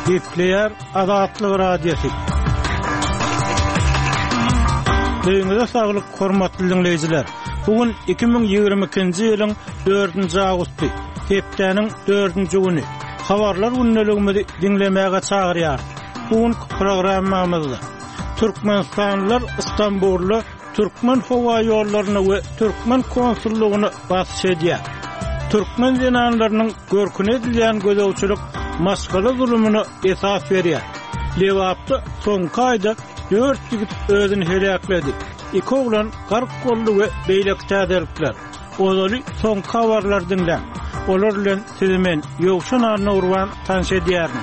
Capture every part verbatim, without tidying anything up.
Gepleyer Azatlyk Radiosu. Beýniňizde saglyk, hormatly dinleýijiler. Bugün iki bin ýygrimi ikinji ýylyň dördünji awgusty, hepdeniň dördünji güni. Habarlar günneligimizi dinlemäge çagyrýar. Bugün programmamyzda Türkmenistanlylar Istanbulda Türkmen howa ýollaryny we Türkmen konsullugyny basy edýär. Türkmen zenanlarynyň görkün edilýän gözewçilik maskala zulümüne esas berýär. Lewapda soňky aýda dört ýigit özüni helakledi. İki oglan gark golly we beýlek täzelikler. Olaly soňky habarlar dinlen. Olar bilen sizi men ýogşan arna urwan tanış edýärmi.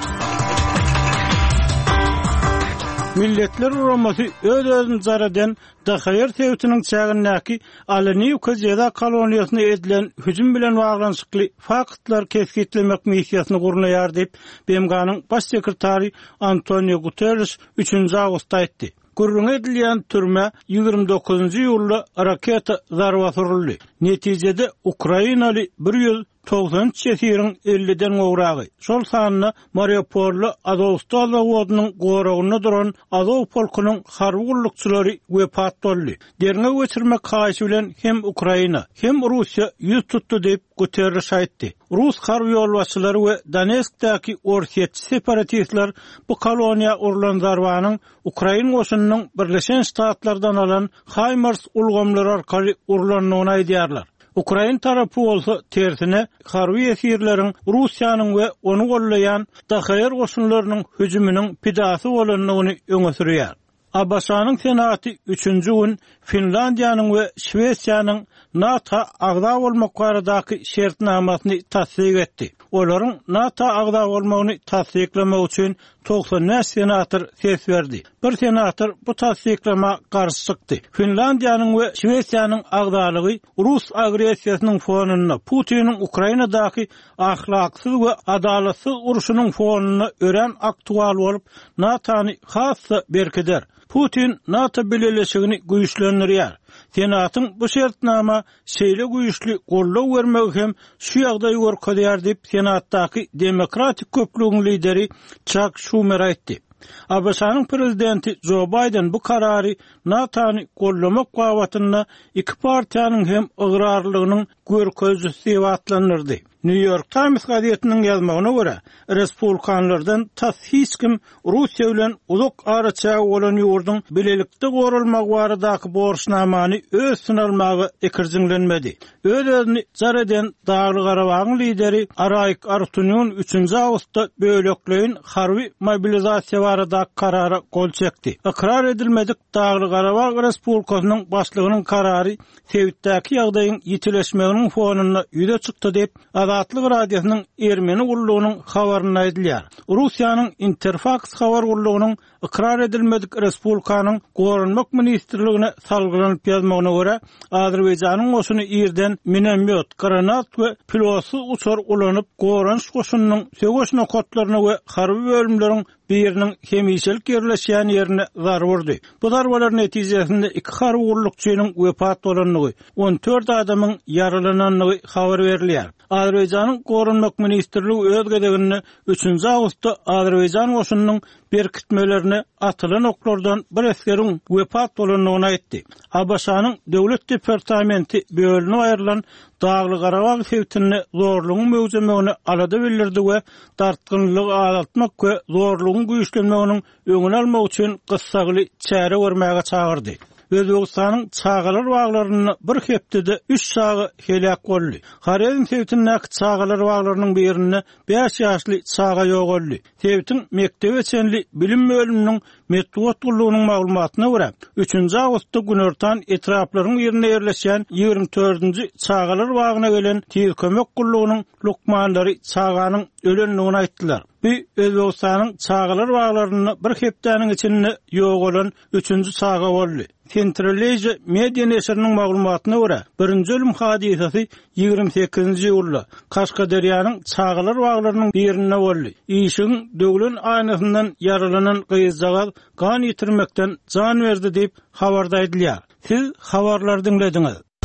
Milletler uramasy öz-özüni zaradan Daxayır Sewtiniň çägindäki Alanyýka jeda koloniýasyna edilen hüjüm bilen baglanşykly faktlar keskitlemek missiýasyny gurulýar diýip B M G'nyň baş sekretary Antonio Guterres üçünji awgustda aýtdy. Gurrun edilýän türme ýygrimi dokuzunji ýylda raketa zarba suruldy. Netijede Ukrainaly bir ýüz togson çesiriň elliden gowragy. Şol sanyna Mariupolly Azowstal zawodynyň goragyna duran Azow polkunyň harby gullukçylary wepat boldy. Derine geçirmek haýsy bilen hem Ukraina hem Russiýa ýüz tutdy diýip Guterres aýtdy. Rus harby ýolbaşçylary we Donetskdäki orsiýetçi separatistler bu koloniýa urulan zarbanyň Ukraina goşunynyň Birleşen Ştatlardan alan HIMARS ulgamlary arkaly urulanyny aýdýarlar. Ukraina tarapy bolsa tersine harby esirleriň Russiýanyň we onu gollaýan Daxayır goşunlarynyň hüjüminiň pidasy bolanyny öňe sürýär. Abaşanyň senaty üçünji gün Finlandiýanyň we Şwesiýanyň NATO agda bolmak baradaky şertnamasyny tasdik etdi. Olaryň NATO agda bolmagyny tasdiklemek üçin doksan senator ses berdi. Bir senator bu tasdiklama garşy çykdy. Finlandiýanyň we Şwesiýanyň agdalygy Rus agresiýasynyň fonuna, Putiniň Ukrainadaky ahlaksyz we adalatsız uruşunyň fonuna ören aktual bolup NATO'ny hassa berkeder. Putin NATO bileşigini güýçlendirýär. Senatyň bu şertnama şeýle güýçli gollaw bermek hem şu ýagdaý görkezýär diýip senatdaky demokratik köplügiň lideri Chuck Schumer aýtdy. Abaşanyň prezidenti Joe Biden bu karary NATO'ny gollamak gawatyna iki partiýanyň hem ıgrarlygynyň görkezlisi diýip atlandyrdy. New York Times gazetiniň ýazmagyna görä, respublikanlardan tas hiç kim Russiýa bilen uzak araça bolan ýurduň bilelikde gorulmak baradaky borçnamany öz sınalmagy ekirjiňlenmedi. Öz-özüni jar eden Dagly Garabagyň lideri Arayk Artunyň üçünji awgustda bölekleýin harby mobilizasiýa baradaky karara gol çekdi. Ikrar edilmedik Dagly Garabag Respublikasynyň başlygynyň karary Sewitdäki ýagdaýyň ýitileşmeginiň fonuna ýüze çykdy diýip Azatlyk Radiosynyň Ermeni gullugynyň habaryna aýdylýar. Russiýanyň Interfax habar gullugynyň ikrar edilmedik respublikanyň Gorunmak ministrligine salgylanyp ýazmagyna görä, Azerbaýjanyň goşuny ýerden minomyot, granat we pilosy uçar ulanyp Gorunç goşunynyň söwüşne kotlaryna we harby bölümleriň biriniň hemişelik ýerleşýän ýerine zar wurdy. Bu zarbalar netijesinde iki harby gullukçynyň wepat bolanyny, on dört adamyň ýaralananyny habar berilýär. Azerbaýjanyň Gorunmak ministrligi öz gedegini üçünji awgustda Azerbaýjan goşunynyň berkitmelerini atylan oklardan bir eskeriň wepat bolanyny aýtdy. Abaşanyň döwlet departamenti bölüne aýrylan Dagly Garabag Sewtini zorlugyň möwjemegini alada bildirdi we dartgynlygy azaltmak we zorlugyň güýçlenmeginiň öňüni almak üçin gyssaly çäre görmäge çagyrdy. Özbegistanyň çağalar baglaryny bir hepdede üç çağı helak boldy. Hareň Sewtiniň çağalar baglarynyň birini beş ýaşly çağa ýogaldy. Sewtin mektebe çenli bilim bölüminiň metod gullugynyň maglumatyna görä, üçünji awgustda günortan etraplaryň ýerine ýerleşýän ýygrimi dördünji çağalar bagyna gelen tiz kömek gullugynyň lukmanlary çağanyň ölenligini aýtdylar. Bu Özbegistanyň çağalar baglaryny bir hepdeniň içinde ýogalan üçünji çağa boldy. Central Asia Media Neşriniň maglumatyna görä, birinji ölüm hadisesi ýygrimi sekizinji ýylda Kaşgadarýanyň çağalar baglarynyň birinde boldy. Işiň döwlen aýnasyndan yaralanan gyýyzjagaz gan ýitirmekden jan berdi diýip habarda aýdylýar. Siz habarlar dinlediňiz.